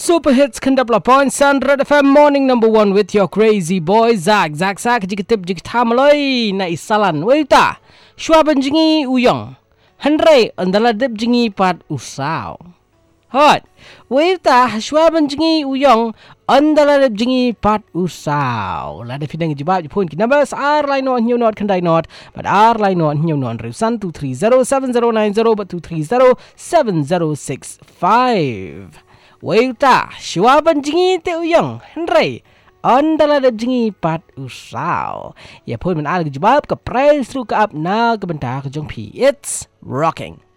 Super Hits Kendap Lapon Sandra FM Morning number 1 with your crazy boy Zak jika tip jika tamaloi na isalan Waita Shua benjingi uyong Henry andala dip jingi pat usaw Hot Waita shua benjingi uyong andala dip jingi pat usaw Lada fidang jibab jipun kinabas ar line on new not kandai not but ar line on new non risan 2307090 but 2307065 Waita, shua benjingi te uyang, Henry. Andala da jingi pat usaw. Ya pun men al jawab ke price ru ke up na ke bentar ke jong pi. It's rocking.